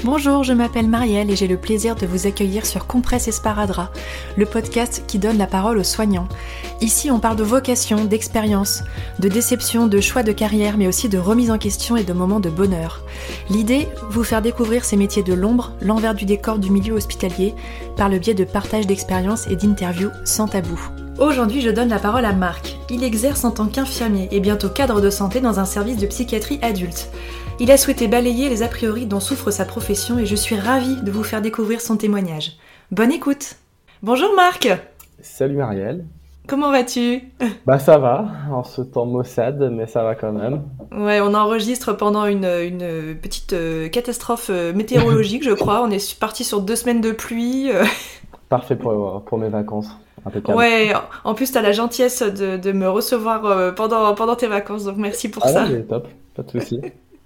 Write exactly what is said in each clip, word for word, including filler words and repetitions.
Bonjour, je m'appelle Marielle et j'ai le plaisir de vous accueillir sur Compresse Esparadrap, le podcast qui donne la parole aux soignants. Ici, on parle de vocation, d'expérience, de déception, de choix de carrière, mais aussi de remise en question et de moments de bonheur. L'idée, vous faire découvrir ces métiers de l'ombre, l'envers du décor du milieu hospitalier, par le biais de partage d'expériences et d'interviews sans tabou. Aujourd'hui, je donne la parole à Marc. Il exerce en tant qu'infirmier et bientôt cadre de santé dans un service de psychiatrie adulte. Il a souhaité balayer les a priori dont souffre sa profession et je suis ravie de vous faire découvrir son témoignage. Bonne écoute. Bonjour Marc. Salut Marielle. Comment vas-tu ? Bah ça va, en ce temps maussade, mais ça va quand même. Ouais, on enregistre pendant une, une petite euh, catastrophe euh, météorologique, je crois. On est parti sur deux semaines de pluie. Euh... Parfait pour, pour mes vacances. Impeccable. Ouais, en plus t'as la gentillesse de, de me recevoir euh, pendant, pendant tes vacances, donc merci pour ah ça. Ah top, pas de soucis.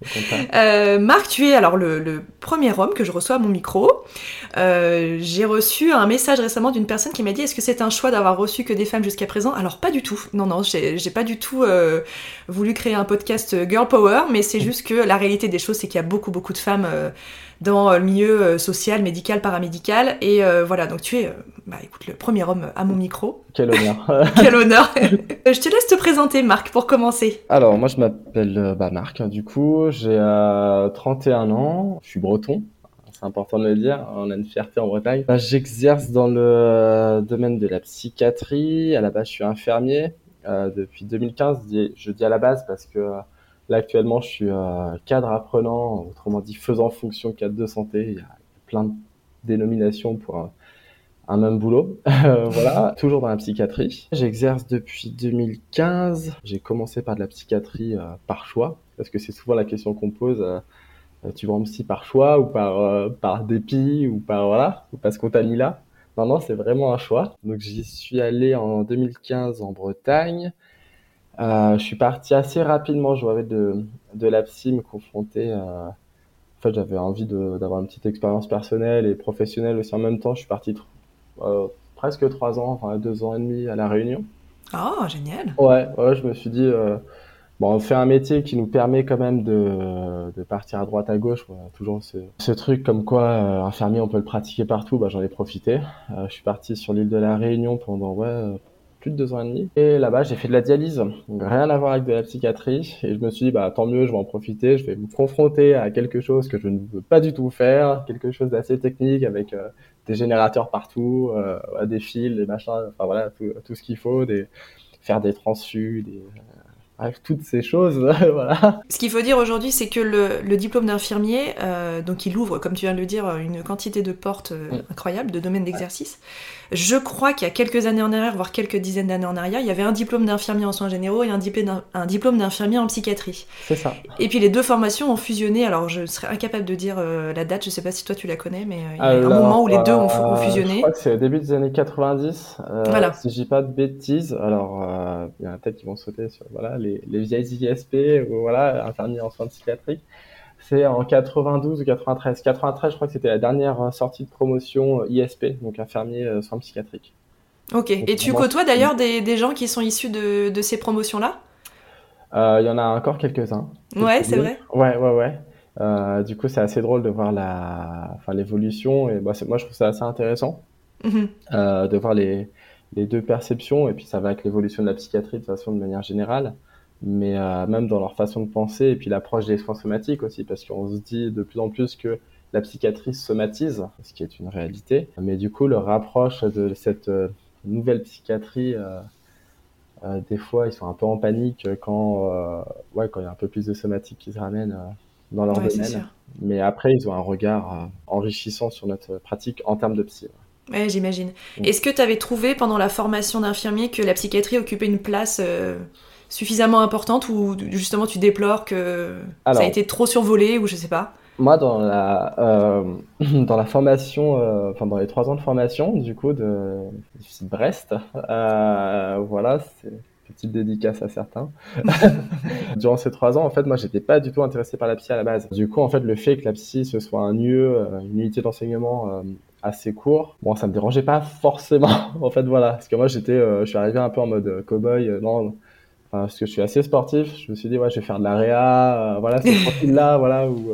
Euh, Marc, tu es alors le, le premier homme que je reçois à mon micro. Euh, j'ai reçu un message récemment d'une personne qui m'a dit: est-ce que c'est un choix d'avoir reçu que des femmes jusqu'à présent ? Alors pas du tout. Non, non, j'ai, j'ai pas du tout euh, voulu créer un podcast Girl Power, mais c'est juste que la réalité des choses, c'est qu'il y a beaucoup, beaucoup de femmes euh, dans le milieu social, médical, paramédical. Et euh, voilà, donc tu es, euh, bah écoute, le premier homme à mon micro. Quel honneur. Quel honneur. Je te laisse te présenter, Marc, pour commencer. Alors, moi, je m'appelle euh, bah, Marc, hein, du coup. J'ai euh, trente et un ans. Je suis breton. C'est important de le dire. On a une fierté en Bretagne. Bah, j'exerce dans le euh, domaine de la psychiatrie. À la base, je suis infirmier. Euh, depuis deux mille quinze, je dis à la base parce que euh, là, actuellement, je suis euh, cadre apprenant, autrement dit faisant fonction cadre de santé. Il y a plein de dénominations pour un, un même boulot. Voilà, toujours dans la psychiatrie. J'exerce depuis deux mille quinze. J'ai commencé par de la psychiatrie euh, par choix, parce que c'est souvent la question qu'on pose. Euh, tu vas en psy par choix ou par, euh, par dépit ou par voilà, ou parce qu'on t'a mis là. Non, non, c'est vraiment un choix. Donc j'y suis allé en deux mille quinze en Bretagne. Euh, je suis parti assez rapidement, je rêvais de, de la psy, me confronter. Euh... En fait, j'avais envie de, d'avoir une petite expérience personnelle et professionnelle aussi en même temps. Je suis parti euh, presque trois ans, enfin deux ans et demi à La Réunion. Oh, génial. Ouais, ouais, je me suis dit, euh, bon, on fait un métier qui nous permet quand même de, de partir à droite, à gauche. Ouais, toujours ce, ce truc comme quoi, euh, infirmier, on peut le pratiquer partout. Bah, j'en ai profité. Euh, je suis parti sur l'île de La Réunion pendant, ouais, plus de deux ans et demi. Et là-bas, j'ai fait de la dialyse. Donc, rien à voir avec de la psychiatrie. Et je me suis dit, bah, tant mieux, je vais en profiter. Je vais me confronter à quelque chose que je ne veux pas du tout faire. Quelque chose d'assez technique avec euh, des générateurs partout, euh, des fils, des machins. Enfin, voilà, tout, tout ce qu'il faut. Des, faire des transfus, des... Bref, toutes ces choses, voilà. Ce qu'il faut dire aujourd'hui, c'est que le, le diplôme d'infirmier, euh, donc il ouvre, comme tu viens de le dire, une quantité de portes euh, mmh. incroyable, de domaines d'exercice. Je crois qu'il y a quelques années en arrière, voire quelques dizaines d'années en arrière, il y avait un diplôme d'infirmier en soins généraux et un diplôme, un diplôme d'infirmier en psychiatrie. C'est ça. Et puis les deux formations ont fusionné, alors je serais incapable de dire euh, la date, je sais pas si toi tu la connais, mais euh, il y a alors, un moment où les deux ont, euh, ont fusionné. Je crois que c'est au début des années quatre-vingt-dix, euh, voilà. si je dis pas de bêtises. Alors, euh, il y a peut-être qui vont sauter sur voilà, les, les vieilles I S P, ou voilà, infirmier en soins psychiatriques. C'est en quatre-vingt-douze ou quatre-vingt-treize. quatre-vingt-treize, je crois que c'était la dernière sortie de promotion I S P, donc infirmier euh, soins psychiatriques. Ok, donc, et tu côtoies d'ailleurs des, des gens qui sont issus de, de ces promotions-là ? Il euh, y en a encore quelques-uns. Ouais, c'est vrai. Ouais, ouais, ouais. Euh, du coup, c'est assez drôle de voir la, enfin, l'évolution. Et bah, c'est, moi, je trouve ça assez intéressant mm-hmm. euh, de voir les, les deux perceptions. Et puis, ça va avec l'évolution de la psychiatrie de façon de manière générale. Mais euh, même dans leur façon de penser et puis l'approche des soins somatiques aussi, parce qu'on se dit de plus en plus que la psychiatrie somatise, ce qui est une réalité. Mais du coup, leur approche de cette euh, nouvelle psychiatrie, euh, euh, des fois, ils sont un peu en panique quand, euh, ouais, quand il y a un peu plus de somatique qui se ramène euh, dans leur ouais, domaine. Mais après, ils ont un regard euh, enrichissant sur notre pratique en termes de psy. Ouais, ouais j'imagine. Mmh. Est-ce que tu avais trouvé pendant la formation d'infirmier que la psychiatrie occupait une place euh, suffisamment importante ou justement tu déplores que Alors, ça a été trop survolé ou je sais pas ? Moi, dans la, euh, dans la formation, euh, enfin dans les trois ans de formation, du coup, de, de Brest, euh, voilà, c'est une petite dédicace à certains. Durant ces trois ans, en fait, moi, j'étais pas du tout intéressé par la psy à la base. Du coup, en fait, le fait que la psy, ce soit un lieu, une unité d'enseignement euh, assez court, bon, ça me dérangeait pas forcément. En fait, voilà, parce que moi, j'étais, euh, je suis arrivé un peu en mode cow-boy, euh, non, enfin, parce que je suis assez sportif. Je me suis dit, ouais, je vais faire de la réa, euh, voilà, ce profil-là, voilà, où euh,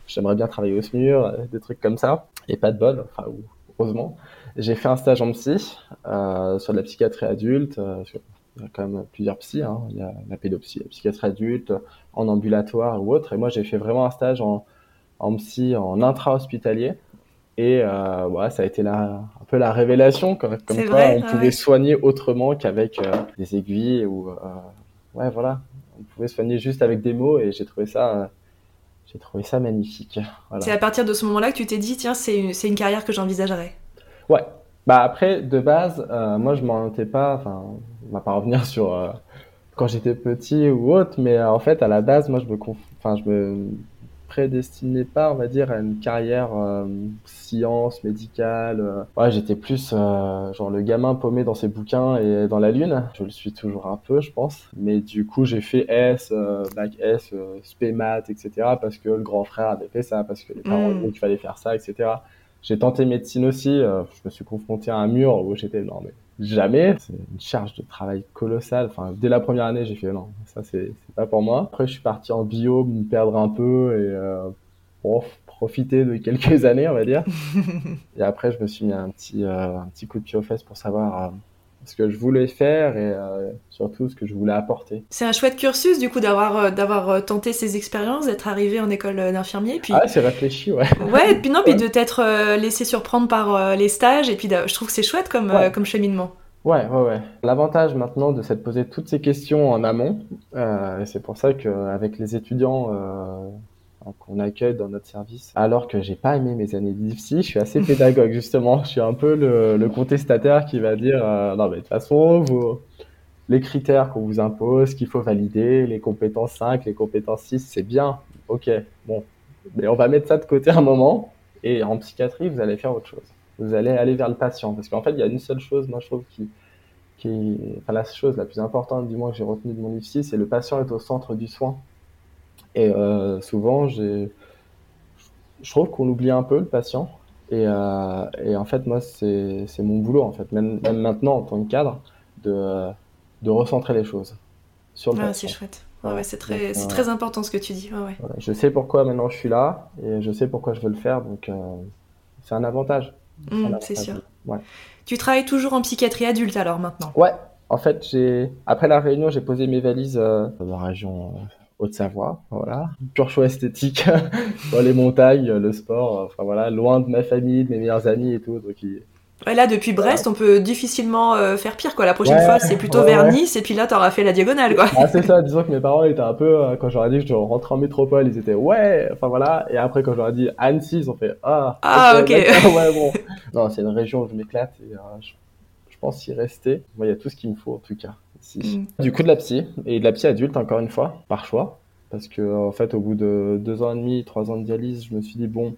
j'aimerais bien travailler au SMUR, euh, des trucs comme ça. Et pas de bol, enfin, ou- heureusement. J'ai fait un stage en psy, euh, sur de la psychiatrie adulte. euh, sur- il y a quand même plusieurs psys, hein. Il y a la pédopsie, la psychiatrie adulte, en ambulatoire ou autre. Et moi, j'ai fait vraiment un stage en, en psy, en intra-hospitalier. Et euh, ouais, ça a été la, un peu la révélation, comme, comme C'est quoi vrai, on ah pouvait ouais. soigner autrement qu'avec euh, des aiguilles ou euh, ouais voilà, on pouvait soigner juste avec des mots et j'ai trouvé ça, euh, j'ai trouvé ça magnifique. C'est Voilà. à partir de ce moment-là que tu t'es dit, tiens, c'est une, c'est une carrière que j'envisagerais. Ouais. Bah après, de base, euh, moi je m'en étais pas, enfin, on va pas revenir sur euh, quand j'étais petit ou autre, mais euh, en fait, à la base, moi, je me, conf... enfin, je me prédestinais pas, on va dire, à une carrière euh, science, médicale. euh. Ouais, j'étais plus euh, genre le gamin paumé dans ses bouquins et dans la lune. Je le suis toujours un peu, je pense. Mais du coup, j'ai fait S, euh, bac S, euh, spé maths, et cetera. Parce que le grand frère avait fait ça, parce que les parents disaient Hmm. qu'il fallait faire ça, et cetera. J'ai tenté médecine aussi. euh, je me suis confronté à un mur où j'étais non mais jamais. C'est une charge de travail colossale. Enfin, dès la première année, j'ai fait non, ça c'est c'est pas pour moi. Après, je suis parti en bio, me perdre un peu et euh, bon, profiter de quelques années, on va dire. Et après, je me suis mis un petit euh, un petit coup de pied aux fesses pour savoir euh, ce que je voulais faire et euh, surtout ce que je voulais apporter. C'est un chouette cursus, du coup, d'avoir euh, d'avoir euh, tenté ces expériences, d'être arrivé en école euh, d'infirmier, Ah, puis ouais, c'est réfléchi, ouais. ouais, et puis non, puis Ouais. de t'être euh, laissé surprendre par euh, les stages, et puis d'a- je trouve que c'est chouette comme, Ouais. euh, comme cheminement. Ouais, ouais, ouais. L'avantage maintenant de s'être posé toutes ces questions en amont, euh, et c'est pour ça qu'avec les étudiants euh, qu'on accueille dans notre service, alors que j'ai pas aimé mes années d'IFSI, je suis assez pédagogue justement. Je suis un peu le, le contestataire qui va dire euh, non mais de toute façon, vous, les critères qu'on vous impose, qu'il faut valider, les compétences cinq, les compétences six, c'est bien, ok, bon, mais on va mettre ça de côté un moment, et en psychiatrie, vous allez faire autre chose. Vous allez aller vers le patient, parce qu'en fait, il y a une seule chose, moi je trouve, qui, qui, enfin la chose la plus importante du moins que j'ai retenue de mon IFSI, c'est le patient est au centre du soin. Et euh, souvent, j'ai, je trouve qu'on oublie un peu le patient. Et, euh, et en fait, moi, c'est, c'est mon boulot, en fait, même, même maintenant en tant que cadre, de, de recentrer les choses sur le Ah, c'est patient. chouette. Ouais, ouais, Voilà. c'est Donc, très, c'est euh, très important ce que tu dis. Ouais, ouais. voilà. Je sais pourquoi maintenant je suis là et je sais pourquoi je veux le faire. Donc, euh, c'est un avantage. C'est un Hmm, c'est avantage. sûr. Ouais. Tu travailles toujours en psychiatrie adulte alors maintenant. Ouais. En fait, j'ai après la réunion, j'ai posé mes valises euh, dans la région euh, Haute-Savoie. Voilà. Pur choix esthétique. Dans les montagnes, le sport. euh, Enfin voilà, loin de ma famille, de mes meilleurs amis et tout. Donc, il- Ouais, là, depuis voilà. Brest, on peut difficilement euh, faire pire, quoi. La prochaine Ouais, fois, c'est plutôt ouais, vers ouais. Nice, et puis là, t'auras fait la diagonale, quoi. Bah, c'est ça, disons que mes parents étaient un peu, euh, quand j'aurais dit que je rentrais en métropole, ils étaient ouais, enfin voilà, et après quand j'aurais dit Annecy, ils ont fait ah, ok, Ah, ok. d'accord, ouais, bon. Non, c'est une région où je m'éclate et euh, je, je pense y rester. Moi, il y a tout ce qu'il me faut en tout cas ici. Hmm. Du coup, de la psy, et de la psy adulte encore une fois, par choix, parce que en fait, au bout de deux ans et demi, trois ans de dialyse, je me suis dit bon,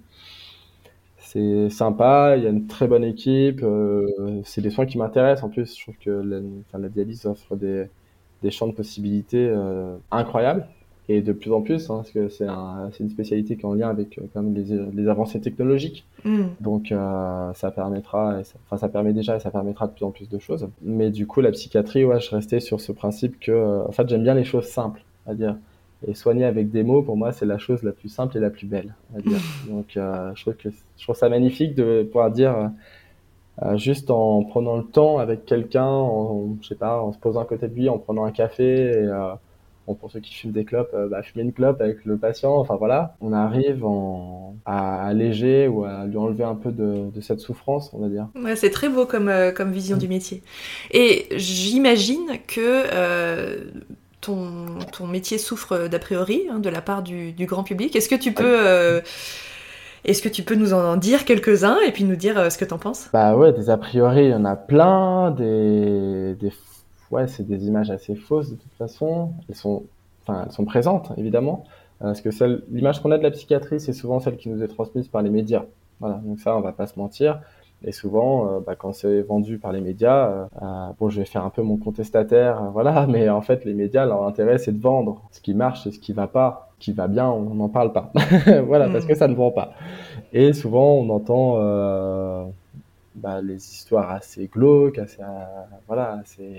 c'est sympa, il y a une très bonne équipe, euh, c'est des soins qui m'intéressent en plus, je trouve que la, enfin, la dialyse offre des des champs de possibilités euh, incroyables et de plus en plus hein, parce que c'est un, c'est une spécialité qui est en lien avec euh, quand même les, les avancées technologiques Hmm. donc euh, ça permettra et ça, enfin ça permet déjà et ça permettra de plus en plus de choses mais du coup la psychiatrie ouais je restais sur ce principe que euh, en fait j'aime bien les choses simples à dire et soigner avec des mots pour moi c'est la chose la plus simple et la plus belle à dire donc euh, je trouve que je trouve ça magnifique de pouvoir dire euh, euh, juste en prenant le temps avec quelqu'un, en, je sais pas, en se posant à côté de lui, en prenant un café, et euh, bon, pour ceux qui fument des clopes, euh, bah, fumer une clope avec le patient, enfin voilà, on arrive en, à alléger ou à lui enlever un peu de, de cette souffrance, on va dire. Ouais, c'est très beau comme, euh, comme vision du métier. Et j'imagine que euh, ton, ton métier souffre d'a priori hein, de la part du, du grand public. Est-ce que tu Oui. peux, euh, est-ce que tu peux nous en dire quelques-uns et puis nous dire euh, ce que t'en penses? Bah ouais, des a priori, il y en a plein, des, des, ouais, c'est des images assez fausses de toute façon. Elles sont, enfin, elles sont présentes, évidemment. Euh, Parce que celle, l'image qu'on a de la psychiatrie, c'est souvent celle qui nous est transmise par les médias. Voilà, donc ça, on va pas se mentir. Et souvent, euh, bah, quand c'est vendu par les médias, euh, euh, bon, je vais faire un peu mon contestataire, euh, voilà, mais en fait, les médias, leur intérêt, c'est de vendre. Ce qui marche, c'est ce qui va pas. Ce qui va bien, on n'en parle pas. Voilà, parce Hmm. que ça ne vend pas. Et souvent, on entend euh, bah, les histoires assez glauques, assez, euh, voilà, assez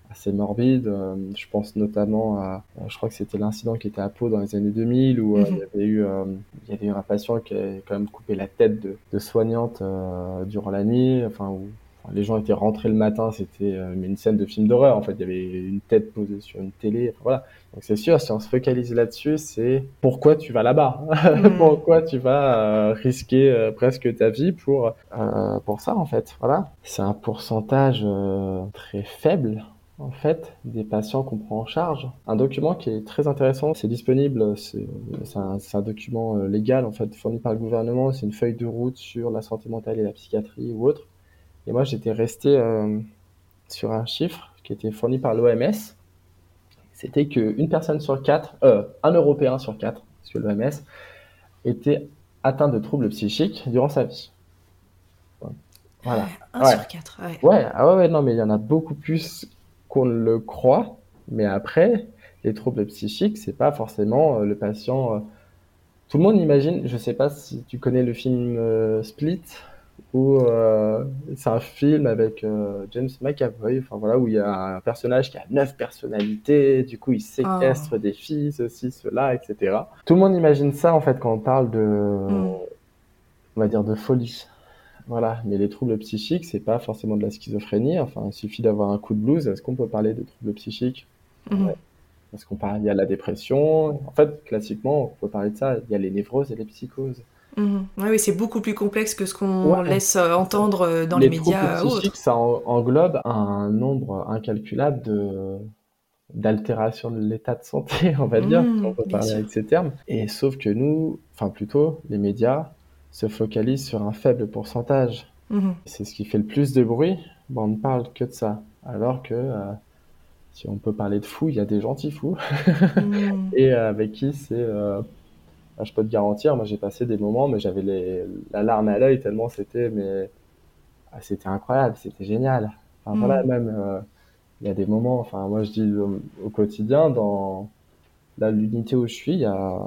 assez morbide. Euh, je pense notamment à, je crois que c'était l'incident qui était à Pau dans les années deux mille où euh, il y avait eu, euh, il y avait eu un patient qui a quand même coupé la tête de, de soignante euh, durant la nuit. Enfin, où enfin, les gens étaient rentrés le matin, c'était euh, une scène de film d'horreur. En fait, il y avait une tête posée sur une télé. Enfin, voilà. Donc c'est sûr, si on se focalise là-dessus, c'est pourquoi tu vas là-bas, Mm. pourquoi tu vas euh, risquer euh, presque ta vie pour euh, pour ça en fait. Voilà, c'est un pourcentage euh, très faible en fait des patients qu'on prend en charge. Un document qui est très intéressant, c'est disponible, c'est c'est un, c'est un document euh, légal en fait fourni par le gouvernement. C'est une feuille de route sur la santé mentale et la psychiatrie ou autre. Et moi j'étais resté euh, sur un chiffre qui était fourni par l'O M S. C'était qu'une personne sur quatre, euh, un Européen sur quatre, parce que l'O M S, était atteint de troubles psychiques durant sa vie. Voilà. Un Ouais. sur quatre, ouais. Ouais, ah ouais, ouais, non, mais il y en a beaucoup plus qu'on ne le croit. Mais après, les troubles psychiques, c'est pas forcément euh, le patient. euh, Tout le monde imagine, je sais pas si tu connais le film euh, Split, où euh, c'est un film avec euh, James McAvoy, enfin voilà, où il y a un personnage qui a neuf personnalités, du coup il séquestre Oh. des filles, ceci, cela, et cetera. Tout le monde imagine ça en fait quand on parle de, Mm. on va dire, de folie. Voilà, mais les troubles psychiques, c'est pas forcément de la schizophrénie. Enfin, il suffit d'avoir un coup de blues. Est-ce qu'on peut parler de troubles psychiques? Mm. Ouais. Parce qu'on parle, il y a la dépression. En fait, classiquement, on peut parler de ça. Il y a les névroses et les psychoses. Mm. Ouais, oui, c'est beaucoup plus complexe que ce qu'on Ouais, laisse euh, c'est ça. entendre euh, dans les Les troubles médias euh, ou psychiques, autres. ça en- englobe un nombre incalculable de d'altérations de l'état de santé, on va dire, si on Mm, peut bien parler sûr. avec ces termes. Et sauf que nous, enfin plutôt, les médias se focalisent sur un faible pourcentage. Mm. C'est ce qui fait le plus de bruit. Bon, on ne parle que de ça. Alors que euh, si on peut parler de fous, il y a des gentils fous. Mm. Et euh, avec qui c'est, euh, bah, je peux te garantir, moi j'ai passé des moments, mais j'avais les, la larme à l'œil tellement c'était, mais ah, c'était incroyable, c'était génial. Enfin voilà, Mm. même euh, il y a des moments, enfin moi je dis au, au quotidien, dans là, l'unité où je suis, il y a,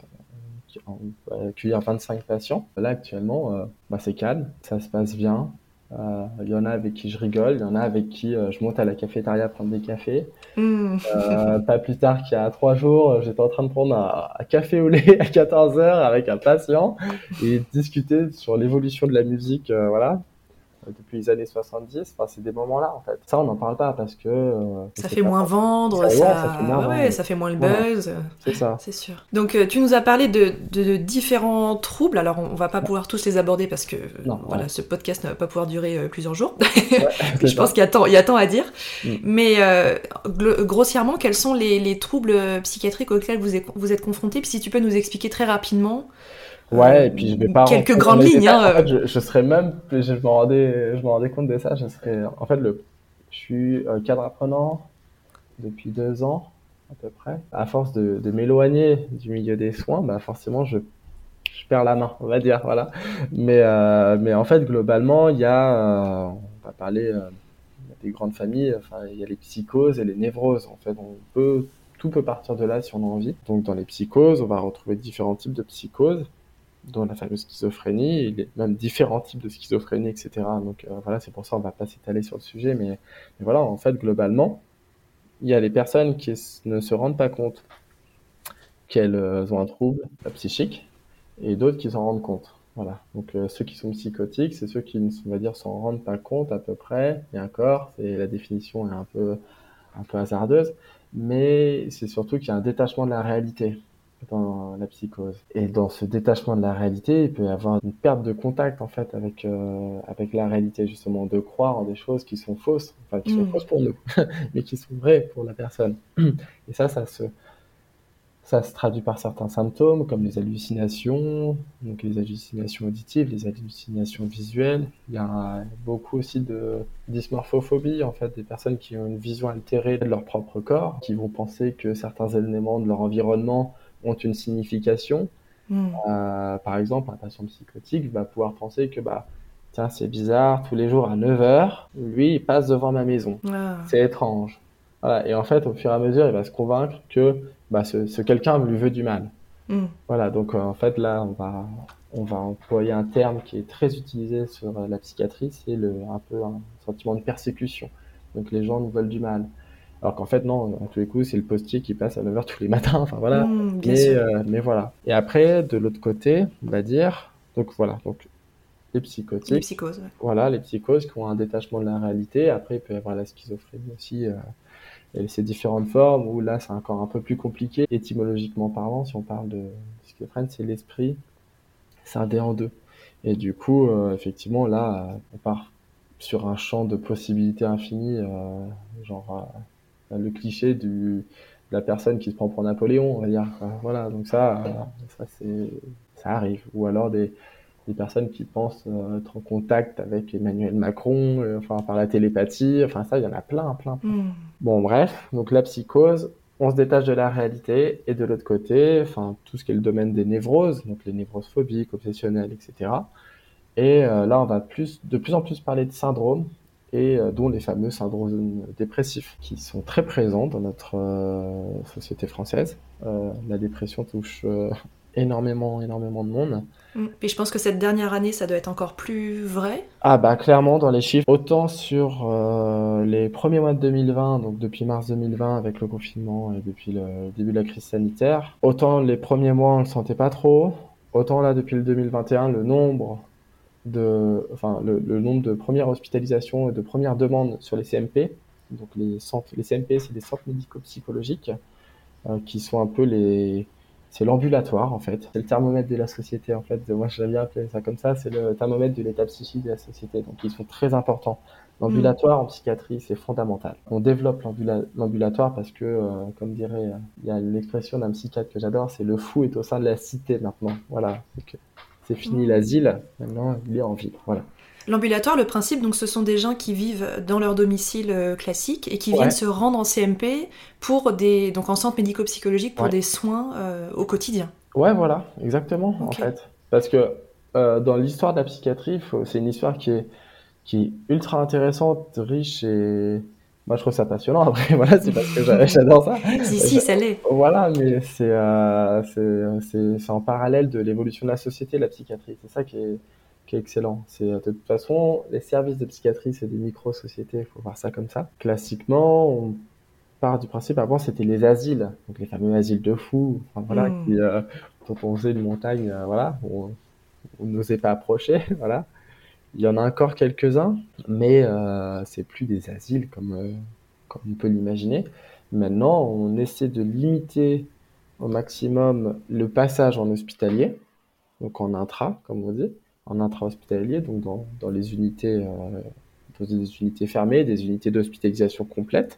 on peut accueillir vingt-cinq patients. Là actuellement, euh, bah, c'est calme, ça se passe bien. Euh, Il y en a avec qui je rigole, il y en a avec qui euh, je monte à la cafétéria prendre des cafés. Mm. Euh, pas plus tard qu'il y a trois jours, euh, j'étais en train de prendre un, un café au lait à quatorze heures avec un patient et discuter sur l'évolution de la musique, euh, voilà, euh, depuis les années soixante-dix. Enfin, c'est des moments-là, en fait. Ça, on n'en parle pas parce que euh, Ça c'est fait pas moins forcément... vendre, Ça, ouais, ça fait ça, moins ouais, ouais, vendre. ça fait moins le Voilà, buzz, c'est ça. c'est sûr. Donc euh, tu nous as parlé de, de- de différents troubles. Alors on, on va pas pouvoir tous les aborder parce que euh, Non, ouais, voilà, ce podcast ne va pas pouvoir durer euh, plusieurs jours. ouais, Puis c'est je pense ça. qu'il y a tant, il y a tant à dire. Mm. Mais euh, glo- grossièrement, quels sont les, les troubles psychiatriques auxquels vous êtes, vous êtes confrontés? Puis si tu peux nous expliquer très rapidement euh, Ouais, et puis je vais pas quelques rentrer dans grandes les lignes. détails. Hein, En euh. fait, je, je serais même, je me rendais, je me rendais compte de ça. Je serais, en fait, le, je suis euh, cadre apprenant depuis deux ans à peu près. À force de, de m'éloigner du milieu des soins, bah forcément je, je perds la main, on va dire, voilà. Mais euh, mais en fait globalement il y a, euh, on va parler euh, des grandes familles, enfin il y a les psychoses et les névroses. En fait, on peut tout peut partir de là si on a envie. Donc dans les psychoses, on va retrouver différents types de psychoses, dont la fameuse schizophrénie, il y a même différents types de schizophrénie, et cetera. Donc euh, voilà, c'est pour ça on va pas s'étaler sur le sujet, mais, mais voilà, en fait globalement il y a les personnes qui s- ne se rendent pas compte qu'elles euh, ont un trouble euh, psychique et d'autres qui s'en rendent compte. Voilà. Donc euh, ceux qui sont psychotiques, c'est ceux qui, ne s- on va dire, s'en rendent pas compte à peu près. Et encore, c'est la définition est un peu un peu hasardeuse, mais c'est surtout qu'il y a un détachement de la réalité dans la psychose. Et dans ce détachement de la réalité, il peut y avoir une perte de contact en fait avec euh, avec la réalité justement, de croire en des choses qui sont fausses, enfin qui sont Hmm. fausses pour nous, mais qui sont vraies pour la personne. Et ça, ça se ça se traduit par certains symptômes comme les hallucinations, donc les hallucinations auditives, les hallucinations visuelles. Il y a beaucoup aussi de dysmorphophobie, en fait, des personnes qui ont une vision altérée de leur propre corps, qui vont penser que certains éléments de leur environnement ont une signification. Hmm. Euh, par exemple, un patient psychotique va pouvoir penser que, bah, tiens, c'est bizarre, tous les jours à neuf heures, lui, il passe devant ma maison. Ah. C'est étrange. Voilà. Et en fait, au fur et à mesure, il va se convaincre que bah, ce, ce quelqu'un lui veut du mal. Hmm. Voilà. Donc, euh, en fait, là, on va, on va employer un terme qui est très utilisé sur euh, la psychiatrie, c'est le, un peu un sentiment de persécution. Donc, les gens nous veulent du mal. Alors qu'en fait, non, à tous les coups, c'est le postier qui passe à neuf heures tous les matins. Enfin, voilà. Mmh, bien Mais, sûr. euh, mais voilà. Et après, de l'autre côté, on va dire, donc voilà, donc les Les psychotiques, psychoses, ouais. voilà, les psychoses qui ont un détachement de la réalité. Après, il peut y avoir la schizophrénie aussi, euh, et ces différentes formes où là, c'est encore un peu plus compliqué. Étymologiquement parlant, si on parle de schizophrène, c'est l'esprit scindé en deux. Et du coup, euh, effectivement, là, euh, on part sur un champ de possibilités infinies, euh, genre euh, le cliché du, de la personne qui se prend pour Napoléon, on va dire. quoi. Voilà, donc ça, euh, ça c'est, ça arrive. Ou alors des, des personnes qui pensent euh, être en contact avec Emmanuel Macron, euh, enfin par la télépathie. Enfin ça, il y en a plein, plein, plein. Mmh. Bon, bref, donc la psychose, on se détache de la réalité, et de l'autre côté, enfin, tout ce qui est le domaine des névroses, donc les névroses phobiques, obsessionnelles, et cetera. Et euh, là, on va plus, de plus en plus parler de syndromes, et euh, dont les fameux syndromes dépressifs, qui sont très présents dans notre euh, société française. Euh, la dépression touche euh, énormément, énormément de monde. Mmh. Puis je pense que cette dernière année, ça doit être encore plus vrai. Ah bah clairement dans les chiffres, autant sur euh, les premiers mois de deux mille vingt, donc depuis mars deux mille vingt avec le confinement et depuis le début de la crise sanitaire, autant les premiers mois on le sentait pas trop, autant là depuis le deux mille vingt et un le nombre de, enfin le, le nombre de premières hospitalisations et de premières demandes sur les C M P, donc les centres, les C M P c'est des centres médico-psychologiques euh, qui sont un peu les, c'est l'ambulatoire en fait. C'est le thermomètre de la société en fait. Moi j'aime bien appeler ça comme ça. C'est le thermomètre de l'état psychique de la société. Donc ils sont très importants. Mmh. L'ambulatoire en psychiatrie c'est fondamental. On développe l'ambula- l'ambulatoire parce que, euh, comme dirait, euh, il y a l'expression d'un psychiatre que j'adore, c'est le fou est au sein de la cité maintenant. Voilà. C'est que c'est fini Mmh. l'asile. Maintenant il est en ville. Voilà. L'ambulatoire, le principe, donc, ce sont des gens qui vivent dans leur domicile euh, classique et qui viennent Ouais. se rendre en C M P pour des, donc en centre médico-psychologique pour Ouais. des soins euh, au quotidien. Ouais, voilà, exactement, en Ok. fait. Parce que euh, dans l'histoire de la psychiatrie, faut- c'est une histoire qui est qui est ultra intéressante, riche et moi je trouve ça passionnant. Après voilà, c'est parce que j'a- j'adore ça. Si, si, J'a- ça l'est. Voilà, mais c'est euh, c'est c'est c'est en parallèle de l'évolution de la société, la psychiatrie. C'est ça qui est qui est excellent. C'est euh, de toute façon les services de psychiatrie, c'est des micro-sociétés, il faut voir ça comme ça. Classiquement, on part du principe avant c'était les asiles, donc les fameux asiles de fous, enfin voilà, Hmm. qui euh, dont on faisait une montagne, euh, voilà, où on on n'osait pas approcher, voilà. Il y en a encore quelques-uns, mais euh, c'est plus des asiles comme, euh, comme on peut l'imaginer. Maintenant, on essaie de limiter au maximum le passage en hospitalier, donc en intra, comme on dit, en intra-hospitalier, donc dans, dans les unités, euh, dans des unités fermées, des unités d'hospitalisation complète.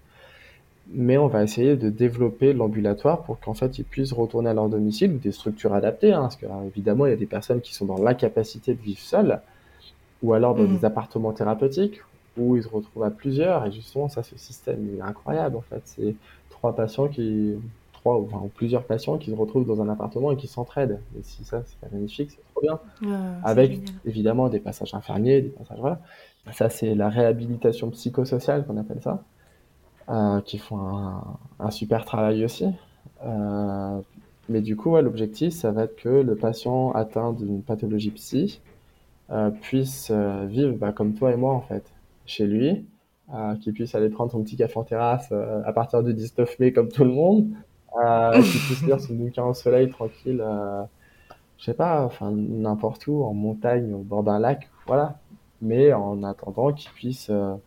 Mais on va essayer de développer l'ambulatoire pour qu'en fait ils puissent retourner à leur domicile ou des structures adaptées, hein, parce que alors, évidemment il y a des personnes qui sont dans l'incapacité de vivre seules, ou alors dans Mhm. des appartements thérapeutiques où ils se retrouvent à plusieurs. Et justement, ça, ce système il est incroyable en fait. C'est trois patients qui, trois ou, enfin, ou plusieurs patients qui se retrouvent dans un appartement et qui s'entraident. Et si ça, c'est pas magnifique, c'est trop bien. Ah, c'est Avec génial. évidemment des passages infirmiers, des passages voilà. Ça, c'est la réhabilitation psychosociale qu'on appelle ça, euh, qui font un, un super travail aussi. Euh, mais du coup, ouais, l'objectif, ça va être que le patient atteint d'une pathologie psy euh, puisse euh, vivre bah, comme toi et moi en fait, chez lui, euh, qu'il puisse aller prendre son petit café en terrasse euh, à partir du dix-neuf mai comme tout le monde, euh, qu'il puisse lire son bouquin au soleil tranquille, euh, je sais pas, enfin n'importe où, en montagne, au bord d'un lac, voilà. Mais en attendant qu'il puisse euh,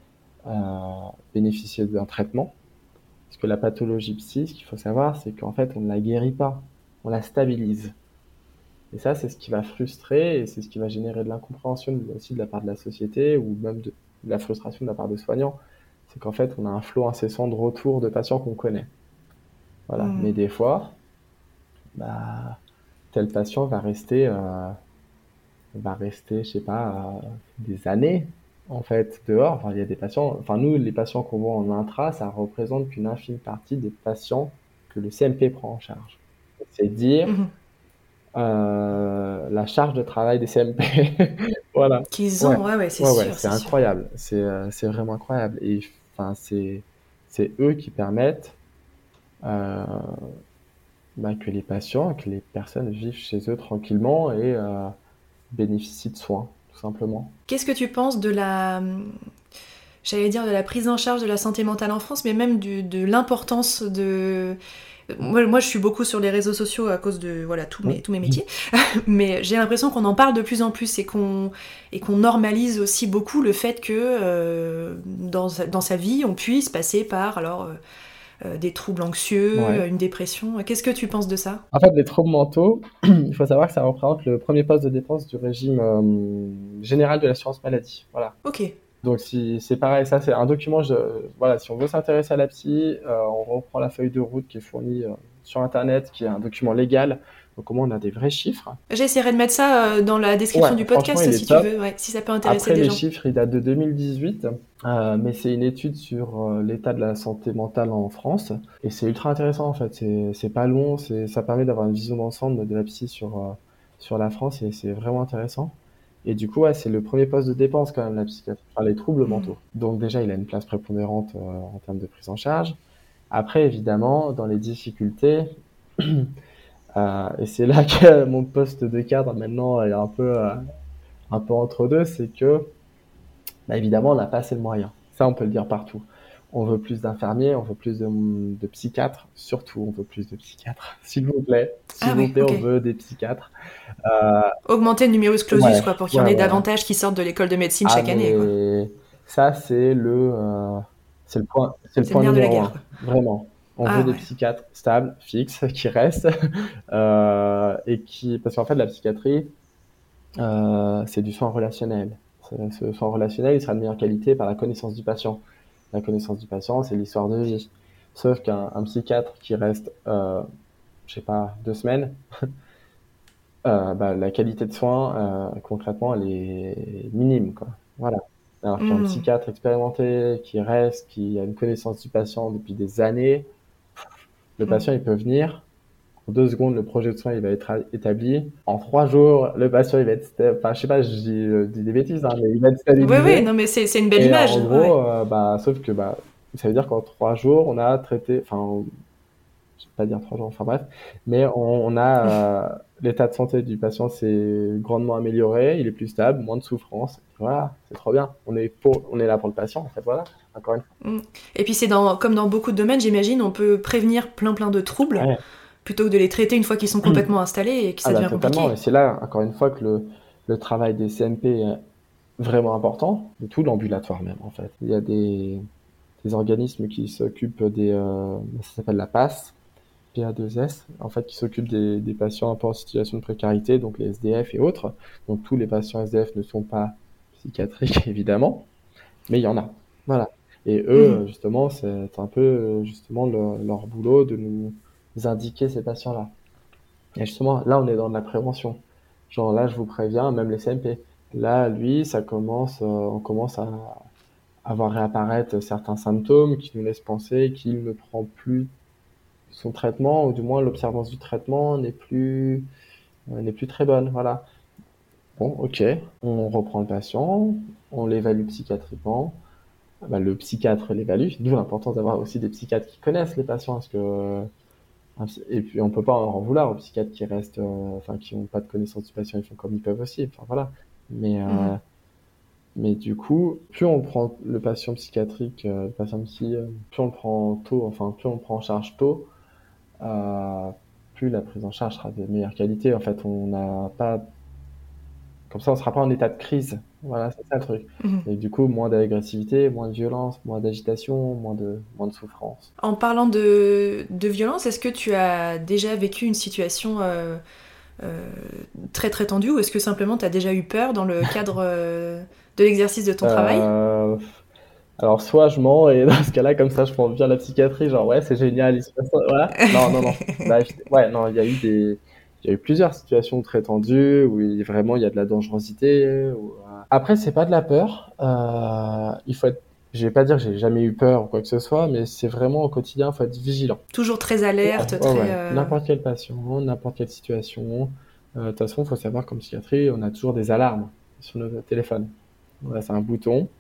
euh, bénéficier d'un traitement. Parce que la pathologie psy, ce qu'il faut savoir, c'est qu'en fait, on ne la guérit pas, on la stabilise. Et ça, c'est ce qui va frustrer et c'est ce qui va générer de l'incompréhension aussi de la part de la société ou même de, de la frustration de la part des soignants. C'est qu'en fait, on a un flot incessant de retours de patients qu'on connaît. Voilà. Hmm. Mais des fois, bah, tel patient va rester, euh, va rester, je sais pas, euh, des années en fait dehors. Enfin, il y a des patients. Enfin, nous, les patients qu'on voit en intra, ça représente qu'une infime partie des patients que le C M P prend en charge. C'est dire Mhm. euh, la charge de travail des C M P. Voilà. Qu'ils Ouais, ont, ouais, ouais, c'est ouais, ouais, sûr, c'est c'est sûr. incroyable. C'est euh, c'est vraiment incroyable. Et enfin, c'est c'est eux qui permettent euh, bah, que les patients, que les personnes vivent chez eux tranquillement et euh, bénéficient de soins, tout simplement. Qu'est-ce que tu penses de la, j'allais dire de la prise en charge de la santé mentale en France, mais même du, de l'importance de... Moi, moi, je suis beaucoup sur les réseaux sociaux à cause de voilà, tous, mes, tous mes métiers, mais j'ai l'impression qu'on en parle de plus en plus et qu'on, et qu'on normalise aussi beaucoup le fait que euh, dans, sa, dans sa vie, on puisse passer par alors, euh, euh, des troubles anxieux, Ouais. une dépression. Qu'est-ce que tu penses de ça ? En fait, les troubles mentaux, il faut savoir que ça représente le premier poste de dépense du régime euh, général de l'assurance maladie. Voilà. Ok. Donc si, c'est pareil, ça c'est un document, je, voilà, si on veut s'intéresser à la psy, euh, on reprend la feuille de route qui est fournie euh, sur Internet, qui est un document légal, donc au moins on a des vrais chiffres. J'essaierai de mettre ça euh, dans la description Ouais, du franchement podcast il est si tu top. veux, ouais, si ça peut intéresser Après des les gens. chiffres, ils datent de deux mille dix-huit, euh, mais c'est une étude sur euh, l'état de la santé mentale en France, et c'est ultra intéressant en fait, c'est, c'est pas long, c'est, ça permet d'avoir une vision d'ensemble de la psy sur, euh, sur la France, et c'est vraiment intéressant. Et du coup, ouais, c'est le premier poste de dépense quand même, la psychiatrie, enfin les troubles Mm. mentaux. Donc déjà, il a une place prépondérante euh, en termes de prise en charge. Après, évidemment, dans les difficultés, euh, et c'est là que mon poste de cadre maintenant est un peu, euh, un peu entre deux, c'est que, bah, évidemment, on n'a pas assez de moyens. Ça, on peut le dire partout. On veut plus d'infirmiers, on veut plus de, de psychiatres, surtout on veut plus de psychiatres. S'il vous plaît, s'il Ah vous ouais, plaît, ok. on veut des psychiatres. Euh, Augmenter le numerus clausus, ouais, quoi, pour qu'il y en ouais, ait ouais. davantage qui sortent de l'école de médecine Ah chaque année, quoi. mais ça c'est le euh, c'est le point c'est le C'est le point nerf de la numéro guerre, un, quoi. vraiment. On veut Ah des ouais. psychiatres stables, fixes, qui restent euh, et qui parce qu'en fait la psychiatrie euh, c'est du soin relationnel. C'est- Ce soin relationnel il sera de meilleure qualité par la connaissance du patient. La connaissance du patient c'est l'histoire de vie. Sauf qu'un un psychiatre qui reste euh, je sais pas deux semaines, euh, bah, la qualité de soins euh, concrètement elle est minime quoi. Voilà. Alors qu'un Mm. psychiatre expérimenté qui reste, qui a une connaissance du patient depuis des années, le Mm. patient il peut venir. En deux secondes, le projet de soin il va être a- établi. En trois jours, le patient il va être, sta- enfin je sais pas, je dis, euh, je dis des bêtises, hein, mais il va être Ouais, ouais, stabilisé. non, mais c'est, c'est une belle Et image, en ouais. gros, euh, bah sauf que bah ça veut dire qu'en trois jours, on a traité, enfin je vais pas dire trois jours, enfin bref, mais on, on a euh, l'état de santé du patient s'est grandement amélioré, il est plus stable, moins de souffrance. Voilà, c'est trop bien. On est pour, on est là pour le patient, en fait. Voilà, encore une Mm. Et puis c'est dans, comme dans beaucoup de domaines, j'imagine, on peut prévenir plein plein de troubles fois. Ouais. plutôt que de les traiter une fois qu'ils sont complètement installés et que Ah ça bah devient totalement. Et compliqué. c'est là, encore une fois, que le, le travail des C M P est vraiment important, de tout l'ambulatoire même, en fait. Il y a des, des organismes qui s'occupent des, euh, ça s'appelle la P A S, P A deux S, en fait, qui s'occupent des, des patients un peu en situation de précarité, donc les S D F et autres. Donc tous les patients S D F ne sont pas psychiatriques, évidemment, mais il y en a. Voilà. Et Mhm. eux, justement, c'est un peu euh, justement leur, leur boulot de nous indiquer ces patients-là. Et justement, là, on est dans de la prévention. Genre là, je vous préviens, même les C M P. Là, lui, ça commence, euh, on commence à, à voir réapparaître certains symptômes qui nous laissent penser qu'il ne prend plus son traitement, ou du moins l'observance du traitement n'est plus, euh, n'est plus très bonne. Voilà. Bon, ok. On reprend le patient, on l'évalue psychiatriquement. Ah bah, le psychiatre l'évalue, d'où l'importance d'avoir aussi des psychiatres qui connaissent les patients, parce que et puis on peut pas en vouloir aux psychiatres qui restent, euh, enfin qui ont pas de connaissance du patient, ils font comme ils peuvent aussi. Enfin voilà. Mais Mhm. euh, mais du coup, plus on prend le patient psychiatrique, euh, le patient psy, euh, plus on le prend tôt, enfin plus on le prend en charge tôt, euh, plus la prise en charge sera de meilleure qualité. En fait, on n'a pas, comme ça, on sera pas en état de crise. Voilà, c'est ça le truc. Mhm. Et du coup, moins d'agressivité, moins de violence, moins d'agitation, moins de, moins de souffrance. En parlant de, de violence, est-ce que tu as déjà vécu une situation euh, euh, très très tendue ou est-ce que simplement tu as déjà eu peur dans le cadre euh, de l'exercice de ton travail ? Euh, alors, soit je mens, et dans ce cas-là, comme ça, je prends bien la psychiatrie, genre, ouais, c'est génial, il se passe ça, voilà. Non, non, non. Bah, je- ouais, non, il y a eu des, il y a eu plusieurs situations très tendues où il, vraiment il y a de la dangerosité. Où, euh, Après, c'est pas de la peur. Euh, il faut être, je vais pas dire que j'ai jamais eu peur ou quoi que ce soit, mais c'est vraiment au quotidien, il faut être vigilant. Toujours très Ouais, alerte, ouais, très... ouais. euh, N'importe quel patient, n'importe quelle situation. Euh, De toute façon, il faut savoir qu'en psychiatrie, on a toujours des alarmes sur notre téléphone. Voilà, c'est un bouton.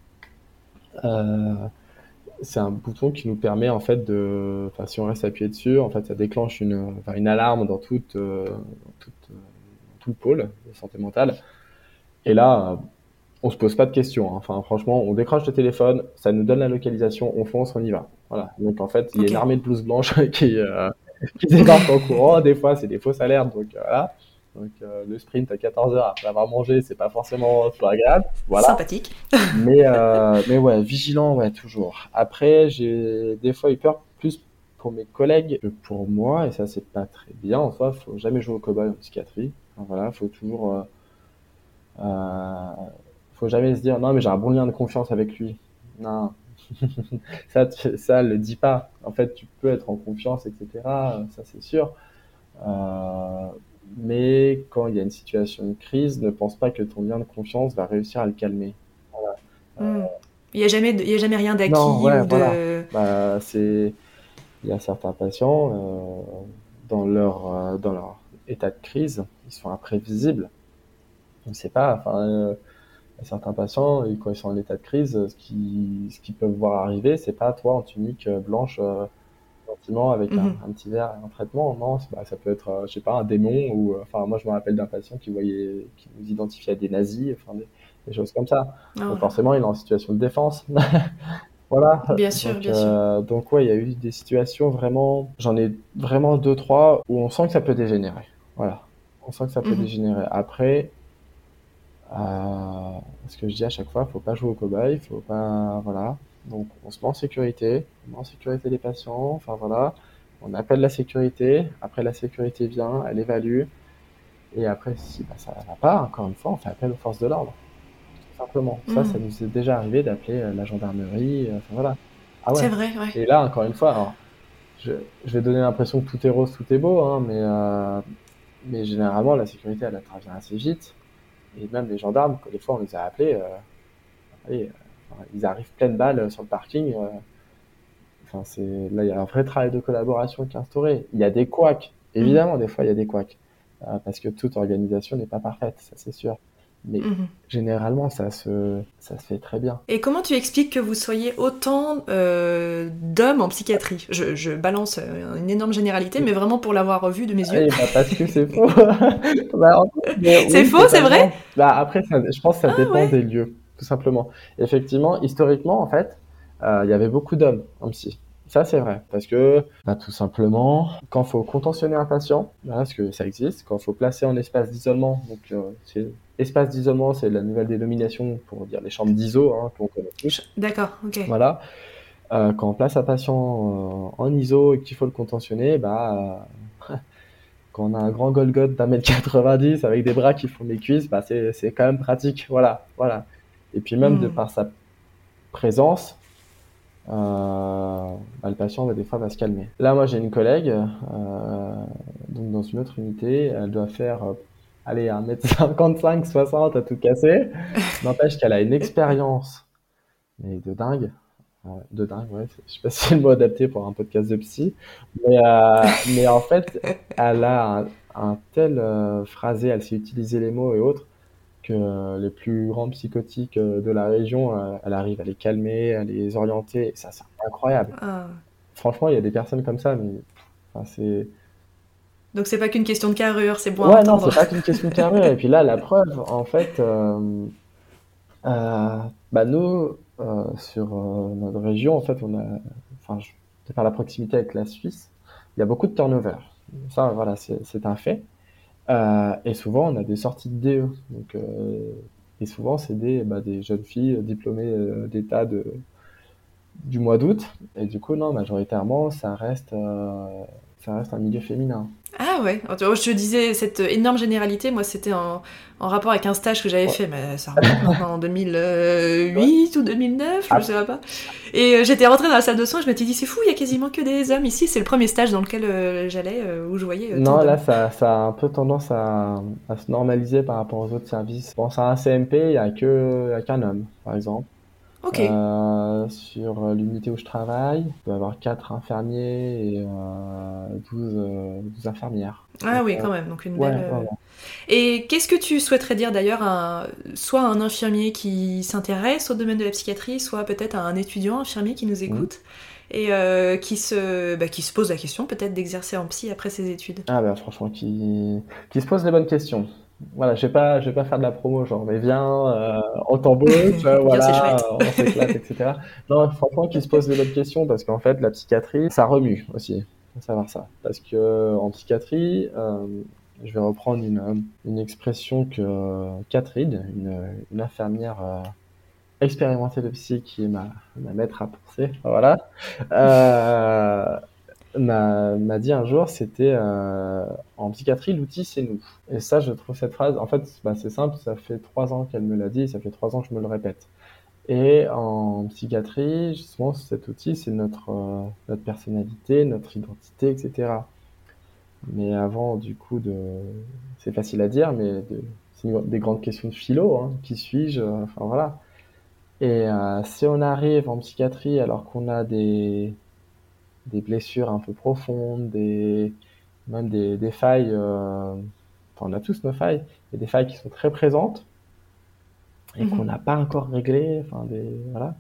Euh, c'est un bouton qui nous permet en fait de, enfin, si on reste appuyé dessus, en fait, ça déclenche une, enfin, une alarme dans toute, euh, dans toute, euh, tout le pôle de santé mentale. Et là, euh, on se pose pas de questions, hein. Enfin, franchement, on décroche le téléphone, ça nous donne la localisation, on fonce, on y va. Voilà. Donc, en fait, il y a Ok. une armée de blouses blanches qui, euh, qui débarque en courant. Des fois, c'est des fausses alertes. Donc, euh, voilà. Donc, euh, le sprint à quatorze heures après avoir mangé, c'est pas forcément toujours agréable. Voilà. Sympathique. Mais, euh, mais ouais, vigilant, ouais, toujours. Après, j'ai des fois eu peur plus pour mes collègues que pour moi, et ça, c'est pas très bien. En soi, faut jamais jouer au cow-boy en psychiatrie. Enfin, voilà, faut toujours, euh, euh, faut jamais se dire non, mais j'ai un bon lien de confiance avec lui. Non, ça, tu- ça, le dis pas. En fait, tu peux être en confiance, et cetera. Ça, c'est sûr. Euh, mais quand il y a une situation de crise, ne pense pas que ton lien de confiance va réussir à le calmer. Voilà. Hmm. Il n'y a jamais, de- il y a jamais rien Non, d'acquis ouais, ou voilà. de. Bah, c'est, il y a certains patients, euh, dans leur, euh, dans leur état de crise, ils sont imprévisibles. On ne sait pas, enfin, euh, il y a certains patients, et quand ils sont en état de crise, ce qui, ce qu'ils peuvent voir arriver, c'est pas toi en tunique euh, blanche, euh, gentiment, avec un, Mhm. un petit verre et un traitement. Non, c'est- bah, ça peut être, euh, je sais pas, un démon, ou, euh, enfin, moi, je me rappelle d'un patient qui voyait, qui nous identifiait à des nazis, enfin, des, des choses comme ça. Oh Donc, là là. forcément, il est en situation de défense. Voilà, Bien sûr, donc, bien sûr. euh, donc ouais, il y a eu des situations vraiment, j'en ai vraiment deux, trois où on sent que ça peut dégénérer. Voilà, on sent que ça peut Mhm. dégénérer. Après, euh, ce que je dis à chaque fois, faut pas jouer au cobaye, faut pas, voilà. Donc on se met en sécurité, on met en sécurité les patients, enfin voilà. On appelle la sécurité, après la sécurité vient, elle évalue, et après si bah, ça va pas, encore une fois, on fait appel aux forces de l'ordre, tout simplement. Ça, ça Mhm. nous est déjà arrivé d'appeler euh, la gendarmerie, euh, enfin voilà. Ah C'est ouais. vrai, ouais. Et là, encore une fois, alors, je, je vais donner l'impression que tout est rose, tout est beau, hein, mais, euh, mais généralement, la sécurité, elle intervient assez vite. Et même les gendarmes, des fois, on les a appelés, euh, allez, euh, enfin, ils arrivent pleine balle euh, sur le parking. euh, Enfin, c'est, là, il y a un vrai travail de collaboration qui est instauré. Il y a des couacs, Mhm. évidemment, des fois, il y a des couacs, euh, parce que toute organisation n'est pas parfaite, ça c'est sûr. Mais Mhm. généralement, ça se, ça se fait très bien. Et comment tu expliques que vous soyez autant euh, d'hommes en psychiatrie? je, je balance euh, une énorme généralité, mais vraiment pour l'avoir vu de mes yeux. Et bah parce que c'est faux. Bah, en fait, mais C'est oui, faux, c'est vrai? totalement. Bah, après, ça, je pense que ça Ah dépend ouais. des lieux, tout simplement. Effectivement, historiquement, en fait, euh, il y avait beaucoup d'hommes en psy. Ça, c'est vrai. Parce que, bah, tout simplement, quand faut contentionner un patient, voilà, parce que ça existe, quand faut placer en espace d'isolement, donc, euh, c'est, espace d'isolement, c'est la nouvelle dénomination pour dire les chambres d'iso, hein, qu'on connaît Je- tous. D'accord, ok. Voilà. Euh, quand on place un patient euh, en iso et qu'il faut le contentionner, bah, euh, quand on a un grand Golgoth d'un mètre quatre-vingt-dix avec des bras qui font mes cuisses, bah c'est, c'est quand même pratique. Voilà, voilà. Et puis même de Hmm. par sa présence, euh, bah, le patient va des fois va se calmer. Là, moi, j'ai une collègue, euh, donc dans une autre unité, elle doit faire, euh, allez, un mètre cinquante-cinq, soixante à tout casser. N'empêche qu'elle a une expérience, mais de dingue. Euh, de dingue, ouais. Je sais pas si c'est le mot adapté pour un podcast de psy, mais, euh, mais en fait, elle a un, un tel euh, phrasé, elle sait utiliser les mots et autres, que euh, les plus grands psychotiques euh, de la région, euh, elle arrive à les calmer, à les orienter, et ça, c'est incroyable. Ah. Franchement, il y a des personnes comme ça, mais enfin, c'est... Donc c'est pas qu'une question de carrure, c'est bon à Ouais, non, c'est entendre. pas qu'une question de carrure. Et puis là, la preuve, en fait, euh, euh, bah nous, euh, sur euh, notre région, en fait, on a, enfin, je- de par la proximité avec la Suisse, il y a beaucoup de turnover. Ça, voilà, c'est c'est un fait. Euh, et souvent, on a des sorties de D E. Donc, euh, et souvent, c'est des, bah, des jeunes filles diplômées euh, d'État de, du mois d'août. Et du coup, non, majoritairement, ça reste, euh, ça reste un milieu féminin. Ah ouais, je te disais cette énorme généralité, moi c'était en, en rapport avec un stage que j'avais Ouais. fait, mais ça remonte maintenant en deux mille huit ou deux mille neuf, je Ah, sais pas. Et euh, j'étais rentrée dans la salle de soins, je m'étais dit c'est fou, il y a quasiment que des hommes ici, c'est le premier stage dans lequel euh, j'allais euh, où je voyais euh, tant non, là, d'hommes. ça, ça a un peu tendance à, à se normaliser par rapport aux autres services. Je pense à un C M P, il n'y a que, il y a qu'un homme, par exemple. Ok. Euh, sur l'unité où je travaille, il doit y avoir quatre infirmiers et euh, douze, euh, douze infirmières. Ah Donc, oui, euh, quand même, donc une ouais, belle... ouais, euh, ouais. Et qu'est-ce que tu souhaiterais dire d'ailleurs à un- soit à un infirmier qui s'intéresse au domaine de la psychiatrie, soit peut-être à un étudiant infirmier qui nous Mhm. écoute et euh, qui, se, bah, qui se pose la question peut-être d'exercer en psy après ses études? Ah bah franchement, qui, qui se pose les bonnes questions. voilà, je vais pas, je vais pas faire de la promo, genre, mais viens, euh, on t'embauche, euh, Bien, c'est voilà, chouette. on s'éclate, et cetera. Non, franchement, qu'ils se posent des bonnes questions parce qu'en fait, la psychiatrie, ça remue aussi. Faut savoir ça. Parce que en psychiatrie, euh, je vais reprendre une, une expression que euh, Catherine, une, une infirmière euh, expérimentée de psy qui est ma, ma maître à penser, voilà, euh, m'a m'a dit un jour, c'était euh, en psychiatrie, l'outil c'est nous. Et ça, je trouve cette phrase, en fait, bah, c'est simple, ça fait trois ans qu'elle me l'a dit, ça fait trois ans que je me le répète. Et en psychiatrie, justement, cet outil, c'est notre euh, notre personnalité, notre identité, et cetera. Mais avant, du coup, de, c'est facile à dire, mais de... c'est une- des grandes questions de philo, hein. Qui suis-je? Enfin voilà. Et euh, si on arrive en psychiatrie alors qu'on a des des blessures un peu profondes, des, même des, des failles, euh, enfin, on a tous nos failles, et des failles qui sont très présentes et qu'on Mhm. n'a pas encore réglées, enfin, des, voilà,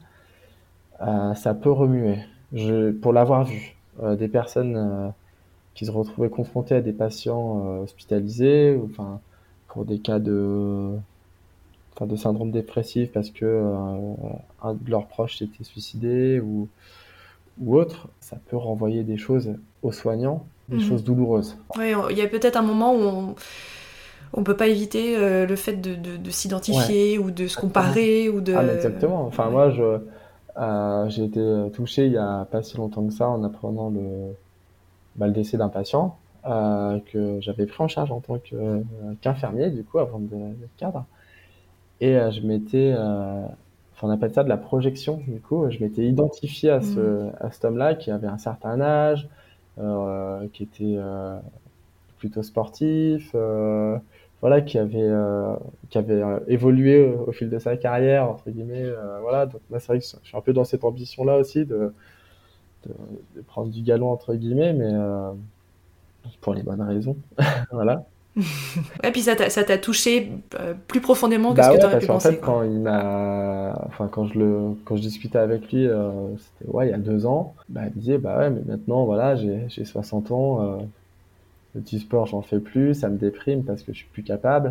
euh, ça peut remuer. Je, pour l'avoir vu, euh, des personnes euh, qui se retrouvaient confrontées à des patients euh, hospitalisés, ou, enfin, pour des cas de, enfin, de syndrome dépressif parce que euh, un de leurs proches s'était suicidé ou, ou autre, ça peut renvoyer des choses aux soignants, des Mhm. choses douloureuses. Ouais, il y a peut-être un moment où on, on peut pas éviter euh, le fait de, de, de Ouais, s'identifier ou de se exactement. comparer ou Ah, mais de... exactement. Enfin, Ouais. moi, je, euh, j'ai été touché il y a pas si longtemps que ça en apprenant le, bah, le décès d'un patient euh, que j'avais pris en charge en tant que, euh, qu'infirmier, du coup, avant de d'être cadre. Et euh, je m'étais, euh, enfin, on appelle ça de la projection, du coup, je m'étais identifié à Mhm. ce, à cet homme-là qui avait un certain âge, euh, qui était euh, plutôt sportif, euh, voilà, qui avait, euh, qui avait euh, évolué au, au fil de sa carrière, entre guillemets, euh, voilà. Donc moi, c'est vrai que je suis un peu dans cette ambition-là aussi de, de, de prendre du galon, entre guillemets, mais euh, pour les bonnes raisons, voilà. Et puis ça t'a, ça t'a touché euh, plus profondément que ce Bah que ouais, t'aurais parce pu qu'en penser, fait, quoi. quand il m'a, enfin, quand je le, quand je discutais avec lui, euh, c'était, ouais, il y a deux ans, bah, il disait, bah ouais, mais maintenant, voilà, j'ai, j'ai soixante ans, euh, le petit sport, j'en fais plus, ça me déprime parce que je suis plus capable.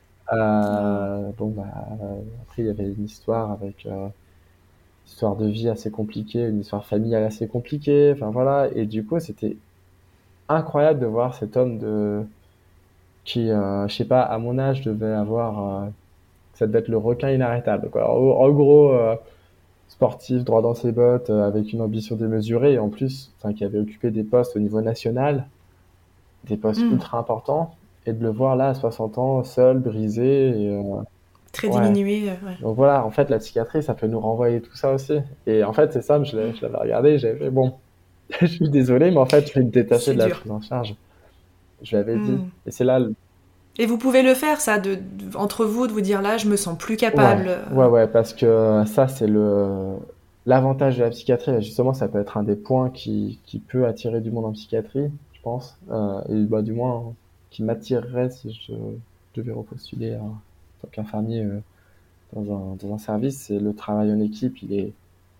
Ah. Euh, bon, bah, euh, après, il y avait une histoire avec, euh, histoire de vie assez compliquée, une histoire familiale assez compliquée, enfin voilà. Et du coup, c'était incroyable de voir cet homme de, qui, euh, je sais pas, à mon âge, devait avoir, euh, ça devait être le requin inarrêtable, quoi. En, en gros, euh, sportif, droit dans ses bottes, euh, avec une ambition démesurée, et en plus, enfin, qui avait occupé des postes au niveau national, des postes Mhm. ultra importants, et de le voir là, à soixante ans, seul, brisé, et, euh, Très ouais. diminué, euh, ouais. Donc voilà, en fait, la psychiatrie, ça peut nous renvoyer tout ça aussi. Et en fait, c'est ça, je l'ai- je l'avais regardé, j'avais fait, bon, je suis désolé, mais en fait, je vais me détacher C'est de la dur. prise en charge. Je l'avais dit. Mhm. Et c'est là, le- Et vous pouvez le faire, ça, de, de- entre vous, de vous dire là, je me sens plus ouais, capable. euh, ouais, ouais, parce que ça, c'est le, l'avantage de la psychiatrie. Justement, ça peut être un des points qui, qui peut attirer du monde en psychiatrie, je pense. Euh, et bah, du moins, qui m'attirerait si je devais repostuler en tant qu'infirmier euh, dans un, dans un service, c'est le travail en équipe. Il est,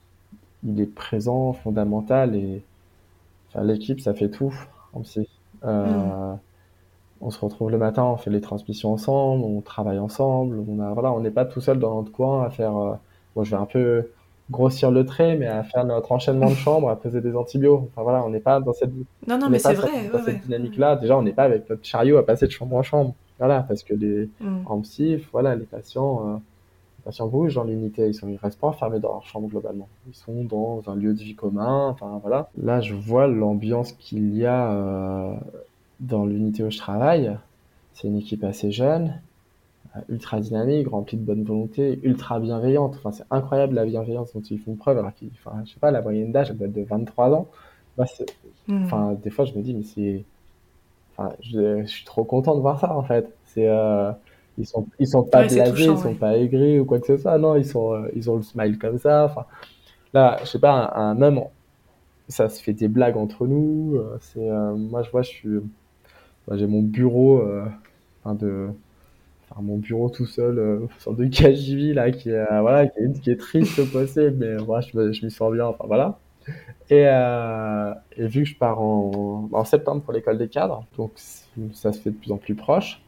il est présent, fondamental, et enfin, l'équipe, ça fait tout en psy. mhm. Euh, on se retrouve le matin, on fait les transmissions ensemble, on travaille ensemble. On a, voilà, on n'est pas tout seul dans notre coin à faire. Euh, bon, je vais un peu grossir le trait, mais à faire notre enchaînement de chambres, à peser des antibiotiques. Enfin voilà, on n'est pas dans cette, Non, non, on mais n'est c'est pas sur- vrai, dans ouais, cette ouais. Ouais. dynamique-là. Déjà, on n'est pas avec notre chariot à passer de chambre en chambre. Voilà, parce que les, Mhm. en psy, voilà, les patients, euh, les patients bougent dans l'unité. Ils sont, ils restent pas enfermés dans leur chambre globalement. Ils sont dans un lieu de vie commun. Enfin voilà. Là, je vois l'ambiance qu'il y a euh, dans l'unité où je travaille. C'est une équipe assez jeune, euh, ultra dynamique, remplie de bonne volonté, ultra bienveillante. Enfin, c'est incroyable la bienveillance dont ils font preuve. Alors qu'ils, enfin, je sais pas, la moyenne d'âge, elle doit être de vingt-trois ans. Moi, c'est, Mhm. enfin, des fois, je me dis, mais c'est, enfin, je, je suis trop content de voir ça, en fait. C'est, euh, ils sont, ils sont pas Ouais, c'est blasés, ils touchant, sont ouais. pas aigris ou quoi que ce soit. Non, ils sont, euh, ils ont le smile comme ça. Enfin, là, je sais pas, un, un homme, ça se fait des blagues entre nous. euh, C'est, euh, moi, je vois, je suis, moi, j'ai mon bureau, euh, enfin, de, enfin, mon bureau tout seul, euh, une sorte de K J V là, qui est, euh, voilà, qui est, qui est triste au possible, mais voilà, je, me- je m'y sens bien. Enfin voilà. Et, euh, et vu que je pars en, en septembre pour l'école des cadres, donc c- ça se fait de plus en plus proche.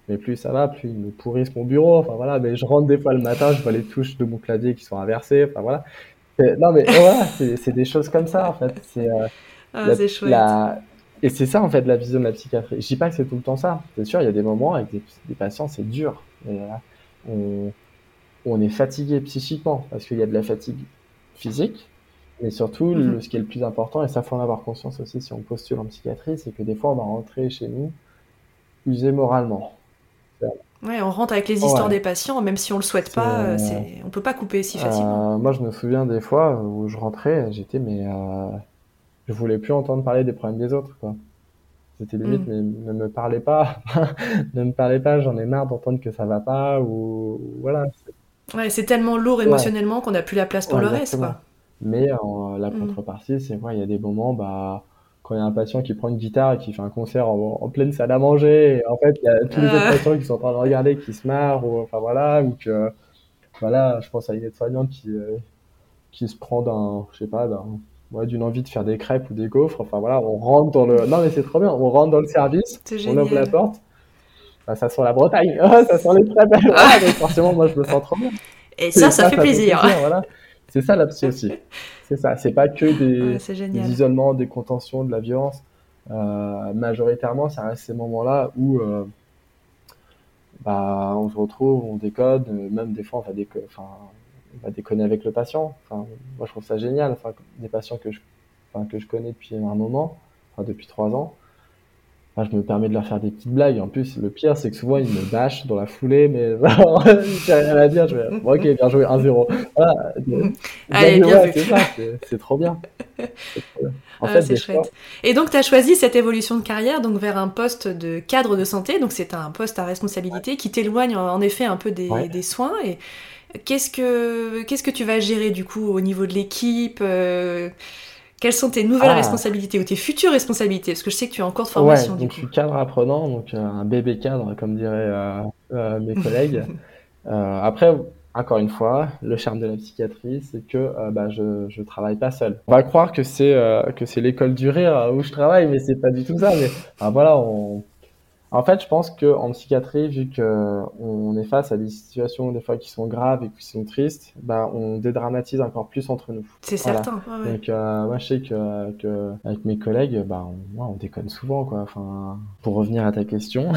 mais plus ça va, plus ils me pourrissent mon bureau. Enfin voilà, mais je rentre des fois le matin, je vois les touches de mon clavier qui sont inversées. Enfin voilà. C'est- non mais voilà, c'est c'est des choses comme ça en fait. C'est euh, Ah, la, c'est chouette. la... Et c'est ça en fait la vision de la psychiatrie. Je dis pas que c'est tout le temps ça. C'est sûr, il y a des moments avec des, des patients, c'est dur. Et, voilà, on, on est fatigué psychiquement parce qu'il y a de la fatigue physique, mais surtout, Mhm. le, ce qui est le plus important, et ça faut en avoir conscience aussi si on postule en psychiatrie, c'est que des fois on va rentrer chez nous usé moralement. Ouais, on rentre avec les histoires Ouais, des patients, même si on le souhaite c'est, pas, euh, euh, c'est, on peut pas couper si facilement. euh, moi je me souviens des fois où je rentrais, j'étais mais euh, je voulais plus entendre parler des problèmes des autres, quoi. C'était limite, Mm. mais ne me parlez pas, ne me parlez pas, j'en ai marre d'entendre que ça va pas, ou voilà. c'est- Ouais, c'est tellement lourd Ouais, émotionnellement qu'on n'a plus la place pour ouais, le reste, exactement. quoi. Mais en, la Mm. contrepartie, c'est quoi, il y a des moments, bah, quand il y a un patient qui prend une guitare et qui fait un concert en, en pleine salle à manger, et en fait, il y a tous les autres Ah, patients qui sont en train de regarder, qui se marrent, ou enfin voilà, ou que, voilà, je pense à une aide-soignante qui, euh, qui se prend d'un, je sais pas, d'un, ouais, d'une envie de faire des crêpes ou des gaufres. Enfin voilà, on rentre dans le, non mais c'est trop bien, on rentre dans le service, c'est on ouvre la génial. porte, bah, ça sent la Bretagne, ah, ça sent les crêpes. Ah, Ah, donc forcément, moi je me sens trop bien. et Et ça, ça ça, fait ça fait plaisir. plaisir, voilà. C'est ça la psy aussi. C'est ça. C'est pas que Ouais, des, c'est des génial. isolements, des contentions, de la violence. Euh, majoritairement, ça reste ces moments-là où euh, bah, on se retrouve, on décode, euh, même des fois on va, déco- enfin, on va déconner avec le patient. Enfin, moi je trouve ça génial. Enfin, des patients que je, enfin, que je connais depuis un moment, enfin, depuis trois ans. Enfin, je me permets de leur faire des petites blagues. En plus, le pire, c'est que souvent, ils me bâchent dans la foulée, mais j'ai rien à dire. Je vais, bon, ok, bien joué, un zéro. Voilà. Bien Allez, vu, bien ouais, vu. c'est ça, c'est c'est trop bien. C'est trop bien. En Ah, fait, c'est des fois, chouette. Et donc, tu as choisi cette évolution de carrière donc vers un poste de cadre de santé. Donc, c'est un poste à responsabilité qui t'éloigne en en effet un peu ouais. des, des soins. Et qu'est-ce que, qu'est-ce que tu vas gérer du coup au niveau de l'équipe euh, Quelles sont tes nouvelles Ah, responsabilités ou tes futures responsabilités? Parce que je sais que tu es en cours de ouais, formation du donc je coup. suis cadre apprenant, donc euh, un bébé cadre, comme diraient euh, euh, mes collègues. Euh, après, encore une fois, le charme de la psychiatrie, c'est que euh, bah, je je travaille pas seul. On va croire que c'est euh, que c'est l'école du rire euh, où je travaille, mais c'est pas du tout ça. Mais ah, voilà, on, en fait, je pense que en psychiatrie, vu que on est face à des situations des fois qui sont graves et qui sont tristes, bah on dédramatise encore plus entre nous. C'est Voilà. certain, ouais, ouais. Donc euh, moi je sais que, que avec mes collègues, bah on, ouais, on déconne souvent quoi. Enfin, pour revenir à ta question,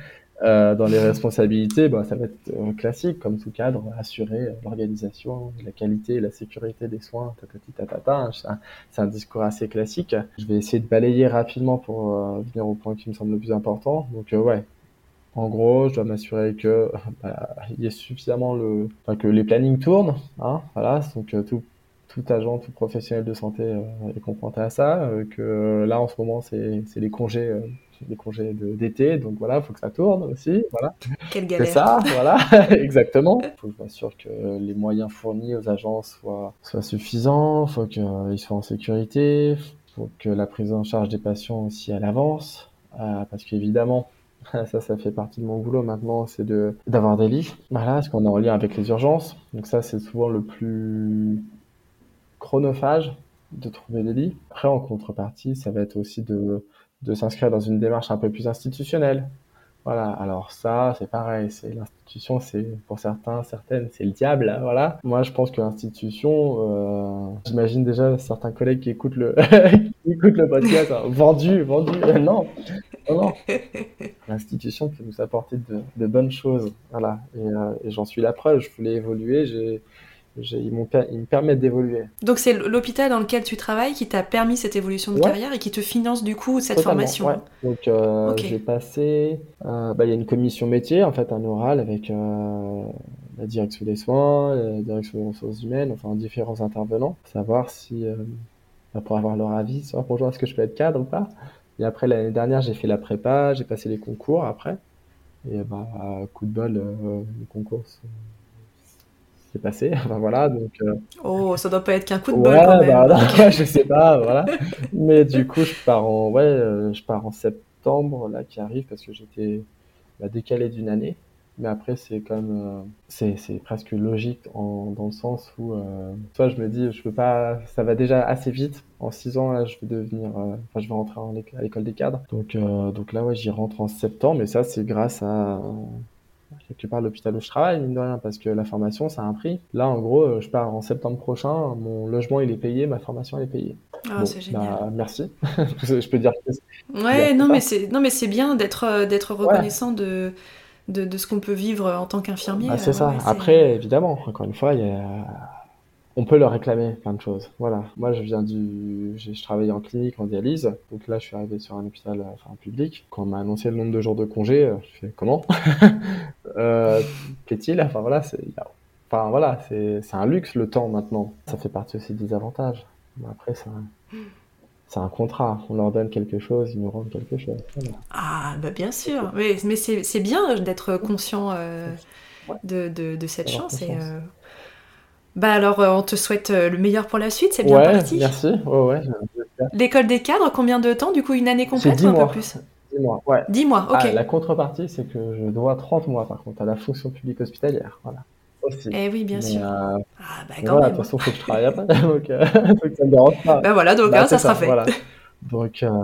euh, dans les responsabilités, bah, ça va être euh, classique, comme tout cadre, assurer euh, l'organisation, la qualité et la sécurité des soins, tatati tatata, hein, c'est un, c'est un discours assez classique. Je vais essayer de balayer rapidement pour euh, venir au point qui me semble le plus important. Donc euh, ouais, en gros, je dois m'assurer que bah, il y ait suffisamment le, enfin, que les plannings tournent, hein, voilà, donc euh, tout tout agent, tout professionnel de santé euh, est confronté à ça. Euh, que là, en ce moment, c'est c'est les congés, euh, les congés de- d'été, donc voilà, faut que ça tourne aussi, voilà. Quelle C'est galère. ça, voilà, exactement. Faut que je m'assure que les moyens fournis aux agences soient soient suffisants, faut qu'ils soient en sécurité, faut que la prise en charge des patients aussi à l'avance, euh, parce qu'évidemment. Ça, ça fait partie de mon boulot maintenant, c'est de d'avoir des lits. Voilà, parce qu'on est en lien avec les urgences. Donc ça, c'est souvent le plus chronophage de trouver des lits. Après, en contrepartie, ça va être aussi de, de s'inscrire dans une démarche un peu plus institutionnelle. Voilà, alors ça, c'est pareil, c'est l'institution, c'est pour certains, certaines, c'est le diable, hein, voilà. Moi, je pense que l'institution, euh, j'imagine déjà certains collègues qui écoutent le, qui écoutent le podcast, hein, vendu, vendu, non, non, non. L'institution peut nous apporter de, de bonnes choses, voilà. Et, euh, et j'en suis la preuve. Je voulais évoluer, j'ai, j'ai, ils m'ont, per- ils me permettent d'évoluer. Donc c'est l'hôpital dans lequel tu travailles qui t'a permis cette évolution de Ouais, carrière et qui te finance du coup cette totalement, formation, ouais. hein. Donc euh, Ok. j'ai passé, euh, bah il y a une commission métier en fait, un oral avec euh, la direction des soins, la direction des ressources humaines, enfin différents intervenants, savoir si euh, bah, pour avoir leur avis sur bonjour est-ce que je peux être cadre ou pas. Et après l'année dernière j'ai fait la prépa, j'ai passé les concours après. Et bah coup de bol, euh, le concours s'est s'est passé. Enfin voilà, donc euh, Oh, ça doit pas être qu'un coup de bol quand ouais, bah même. non, je sais pas, voilà. Mais du coup, je pars en, ouais, euh, je pars en septembre là qui arrive parce que j'étais bah, décalé d'une année. mais après, c'est quand même, euh, c'est, c'est presque logique en, dans le sens où, euh, toi, je me dis, je peux pas, ça va déjà assez vite. En six ans, là, je vais devenir, euh, enfin, je vais rentrer en éc- à l'école des cadres. Donc, euh, donc là, ouais, j'y rentre en septembre, et ça, c'est grâce à, quelque part l'hôpital où je travaille, mine de rien, parce que la formation, ça a un prix. Là, en gros, euh, je pars en septembre prochain, mon logement, il est payé, ma formation, elle est payée. Ah, Bon, c'est génial. bah, merci. Je peux dire que je peux dire Ouais, que non, mais ça. c'est, non, mais c'est bien d'être, euh, d'être Ouais, reconnaissant de, de, de ce qu'on peut vivre en tant bah, qu'infirmier. c'est Euh, ouais, ça. ouais, c'est... Après, évidemment, encore une fois, il y a, on peut leur réclamer plein de choses. Voilà. Moi, je viens du, j'ai- je travaillais en clinique en dialyse. Donc là, je suis arrivé sur un hôpital, euh, enfin, public. Quand on m'a annoncé le nombre de jours de congé, euh, je fais comment? Euh, Qu'est-il? Enfin, voilà, c'est, il y a- enfin, voilà, c'est, c'est un luxe, le temps, maintenant. Ça fait partie aussi des avantages. Mais après, c'est un, c'est un contrat. On leur donne quelque chose, ils nous rendent quelque chose. Voilà. Ah, bah bien sûr. Mais, mais c'est, c'est bien d'être conscient euh, Ouais, de, de, de cette d'avoir chance. Et, confiance. euh, bah alors, euh, on te souhaite euh, le meilleur pour la suite, c'est bien Ouais, parti. merci. Ouais, ouais, j'espère. L'école des cadres, combien de temps? Du coup, une année C'est complète ou dix un peu mois. plus? Dix mois, ouais. Dix mois, ok. Ah, la contrepartie, c'est que je dois trente mois, par contre, à la fonction publique hospitalière. Voilà. Aussi. Eh oui, bien Mais, sûr. euh, Ah, bah mais quand voilà, de même. toute façon, il faut que je travaille après. Donc, euh, donc ça me dérange pas. Bah voilà, donc Bah, hein, c'est ça sera ça, fait. voilà. Donc, euh,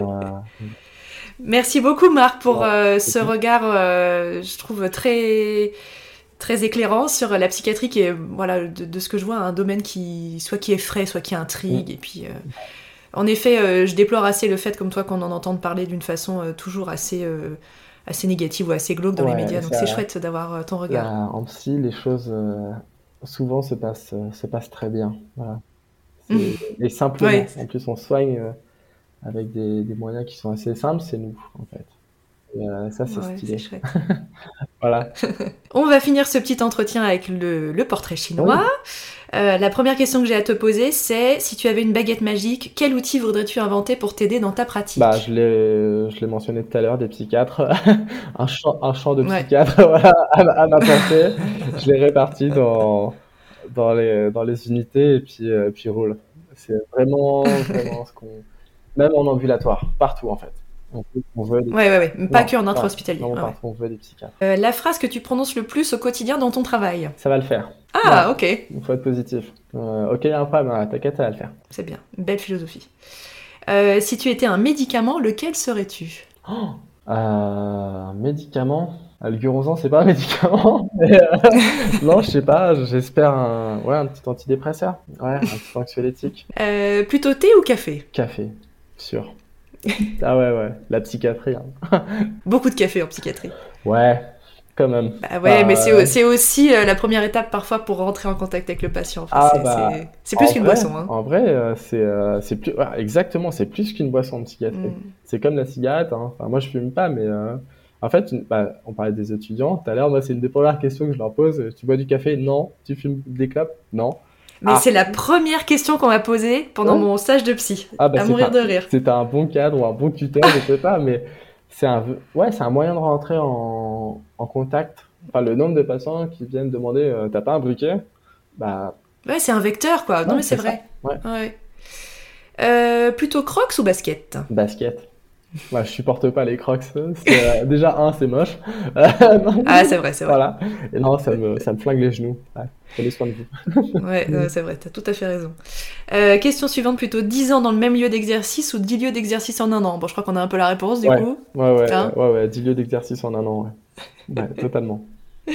Merci beaucoup, Marc, pour ouais, euh, c'est ce tout. regard, euh, je trouve, très, très éclairant sur la psychiatrie, qui est, voilà, de, de ce que je vois, un domaine qui, soit qui effraie, soit qui intrigue. Mm. Et puis, euh, en effet, euh, je déplore assez le fait, comme toi, qu'on en entende parler d'une façon euh, toujours assez, euh, assez négative ou assez glauque dans les Ouais, médias. et Donc, c'est ça, chouette d'avoir euh, ton là, regard. en psy, les choses, euh, souvent se passent, euh, se passent très bien. Voilà. C'est, et Ouais, simplement. En plus, on soigne, euh, avec des, des moyens qui sont assez simples, c'est nous, en fait. Et, euh, ça, c'est ouais, c'est stylé. chouette. Voilà. On va finir ce petit entretien avec le, le portrait chinois. Oui. Euh, la première question que j'ai à te poser, c'est si tu avais une baguette magique, quel outil voudrais-tu inventer pour t'aider dans ta Bah, je pratique? l'ai, je l'ai mentionné tout à l'heure, des psychiatres. Un champ, un champ de Ouais. psychiatres, voilà, à, ma à ma portée. Je l'ai réparti dans, dans les, dans les unités et puis, euh, puis roule. C'est vraiment, vraiment ce qu'on, même en ambulatoire, partout en fait. On veut, on veut des, Ouais, ouais, ouais. Pas non, que en ouais, intra-hospitalier. vraiment Ouais, ouais. partout, on veut des psychiatres. Euh, la phrase que tu prononces le plus au quotidien dans ton travail? Ça va le faire. Ah, Voilà. ok. Il faut être positif. Euh, ok, il y a un problème, hein, t'inquiète, ça va le faire. C'est bien. Belle philosophie. Euh, si tu étais un médicament, lequel serais-tu? Oh, euh, un médicament. Ah, le Gurosan, c'est pas un médicament. Mais, euh, non, je sais pas. J'espère un, ouais, un petit antidépresseur. Ouais, un petit anxiolytique. Euh, plutôt thé ou café? Café, sûr. Ah ouais, ouais. La psychiatrie, hein. Beaucoup de café en psychiatrie. Ouais, quand même. Bah ouais, mais Bah, c'est, euh, c'est aussi euh, la première étape parfois pour rentrer en contact avec le patient. Enfin, ah c'est, bah, c'est, c'est plus en qu'une vrai, boisson, hein. en vrai, euh, c'est, euh, c'est plus, ouais, exactement, c'est plus qu'une boisson en psychiatrie. Mm. C'est comme la cigarette, hein. Enfin, moi, je fume pas, mais euh, en fait, une- bah, on parlait des étudiants tout à l'heure. Moi, c'est une des premières questions que je leur pose. Tu bois du café? Non. Tu fumes des clopes? Non. Mais Ah, c'est la première question qu'on m'a posée pendant ouais. mon stage de psy. Ah bah À c'est mourir pas, de rire. c'est un bon cadre ou un bon tuteur, je sais pas, mais c'est un, ouais, c'est un moyen de rentrer en, en contact. Enfin, le nombre de patients qui viennent demander, euh, t'as pas un briquet? Bah, Ouais, c'est un vecteur, quoi. Non, ouais, mais c'est c'est ça. vrai. Ouais. Ouais. Euh, plutôt crocs ou basket? Basket. Moi, je supporte pas les Crocs. C'est, euh, déjà, un, c'est moche. Euh, non, Ah, c'est vrai, c'est vrai. voilà. Et non, ça me, ça me flingue les genoux. Ouais, prenez soin de Ouais, vous. euh, c'est vrai, t'as tout à fait raison. Euh, question suivante, plutôt dix ans dans le même lieu d'exercice ou dix lieux d'exercice en un an? Bon, je crois qu'on a un peu la réponse, du Ouais, coup. ouais, ouais, Hein? ouais, ouais, dix lieux d'exercice en un an, ouais. Ouais, totalement.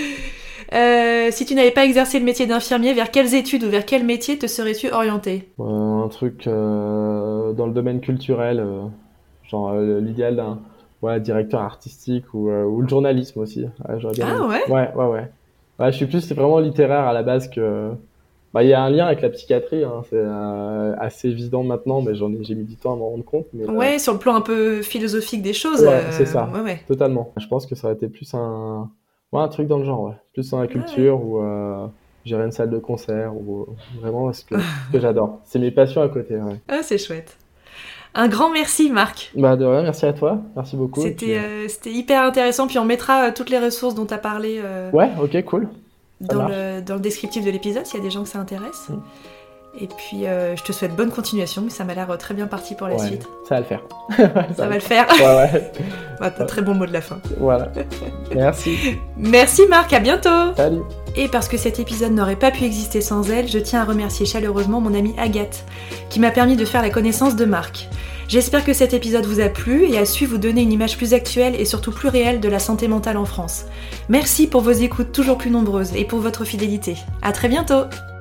Euh, si tu n'avais pas exercé le métier d'infirmier, vers quelles études ou vers quel métier te serais-tu orienté? Euh, un truc euh, dans le domaine culturel, euh, genre euh, l'idéal d'un, ouais, directeur artistique ou, euh, ou le journalisme aussi. Ouais, j'aurais bien aimé. Ah ouais? Ouais, ouais, ouais. Ouais, je suis plus vraiment littéraire à la base que. Bah, il y a un lien avec la psychiatrie, hein, c'est euh, assez évident maintenant, mais j'en ai, j'ai mis du temps à m'en rendre compte. Mais euh, Ouais, sur le plan un peu philosophique des choses. ouais, c'est euh, ça, Ouais, ouais. totalement. Je pense que ça aurait été plus un, ouais, un truc dans le genre, ouais. Plus dans la Ouais, ouais. culture ou euh, gérer une salle de concert ou vraiment ce que, ce que j'adore. C'est mes passions à côté, ouais. Ah, c'est chouette. Un grand merci, Marc. Bah de rien, merci à toi, merci beaucoup. Et puis, C'était euh, euh, c'était hyper intéressant. Puis on mettra euh, toutes les ressources dont tu as parlé euh, ouais, ok, cool, ça dans, marche. le, dans le descriptif de l'épisode, s'il y a des gens que ça intéresse. Mm. Et puis, euh, je te souhaite bonne continuation, mais ça m'a l'air très bien parti pour la ouais, suite. Ça va le faire. ça, ça va le faire. Ouais, ouais. Bah, t'as un très bon mot de la fin. Voilà. Merci. Merci Marc, à bientôt. Salut. Et parce que cet épisode n'aurait pas pu exister sans elle, je tiens à remercier chaleureusement mon amie Agathe, qui m'a permis de faire la connaissance de Marc. J'espère que cet épisode vous a plu et a su vous donner une image plus actuelle et surtout plus réelle de la santé mentale en France. Merci pour vos écoutes toujours plus nombreuses et pour votre fidélité. À très bientôt.